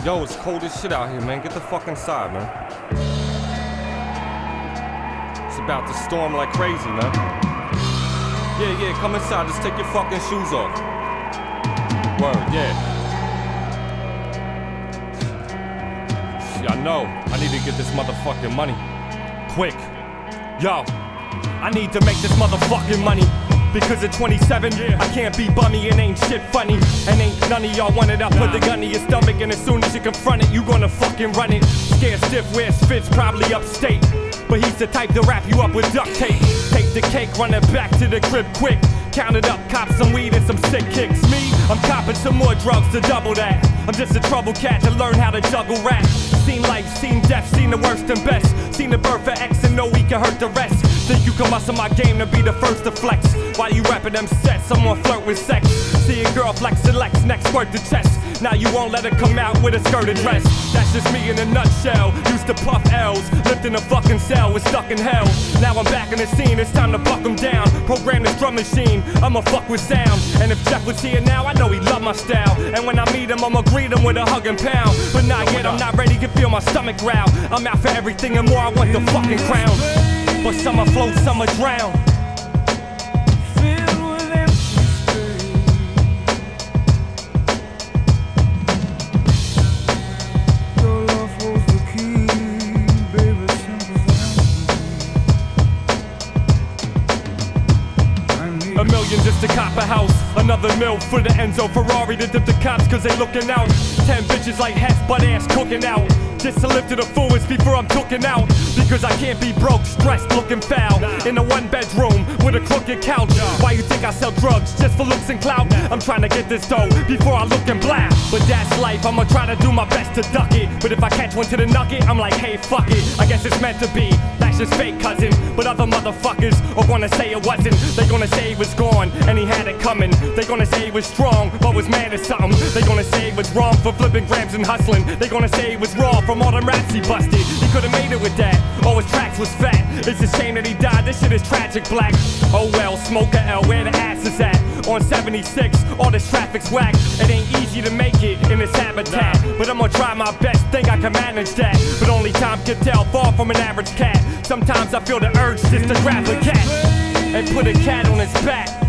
Yo, it's cold as shit out here, man. Get the fuck inside, man. It's about to storm like crazy, man. Yeah, come inside. Just take your fucking shoes off. Word, yeah. I know. I need to get this motherfucking money. Quick. Yo, I need to make this motherfucking money. Because at 27, I can't be bummy and ain't shit funny. And ain't none of y'all want it. I put the gun in your stomach, and as soon as you confront it, you gonna fucking run it. Scared stiff, wears fits, probably upstate. But he's the type to wrap you up with duct tape. Take the cake, run it back to the crib quick. Count it up, cop some weed and some sick kicks. Me, I'm copping some more drugs to double that. I'm just a trouble cat to learn how to juggle rap. Seen life, seen death, seen the worst and best. Seen the birth of X and know we can hurt the rest. Think you can muscle my game to be the first to flex. While you rapping them sets, someone flirt with sex. See a girl flex and lex, next word to chest. Now you won't let her come out with a skirted dress. That's just me in a nutshell. Used to puff L's, lived in a fucking cell, was stuck in hell. Now I'm back in the scene, it's time to buck them down. Program this drum machine, I'ma fuck with sound. And if Jeff was here now, I know he love my style. And when I meet him, I'ma greet him with a hug and pound. But not yet, I'm not ready to feel my stomach growl. I'm out for everything and more, I want the fucking crown. But some are float, some are drown. A million just to cop a house. Another mill for the Enzo Ferrari to dip the cops cause they looking out. 10 bitches like half butt ass cooking out. Just to live to the fullest before I'm cooking out. Because I can't be broke, stressed, looking foul. In a one bedroom with a crooked couch. Why you think I sell drugs? Just for looks and clout? I'm trying to get this dough before I look and blast. But that's life, I'ma try to do my best to duck it. But if I catch one to the nugget, I'm like, hey, fuck it. I guess it's meant to be. That's just fake, cousin. But other motherfuckers are gonna say it wasn't. They gonna say he was gone and he had it coming. They gonna say he was strong but was mad at something. They gonna say he was wrong for flipping grams and hustling. They gonna say he was raw from all them raps he busted. He could've made it with that. All his tracks was fat. It's a shame that he died. This shit is tragic, black. Oh well, smoke a L, where the ass is at? On 76, all this traffic's whack. It ain't easy to make it in this habitat. But I'ma try my best, think I can manage that. But only time can tell, far from an average cat. Sometimes I feel the urge just to grab a cat and put a cat on his back.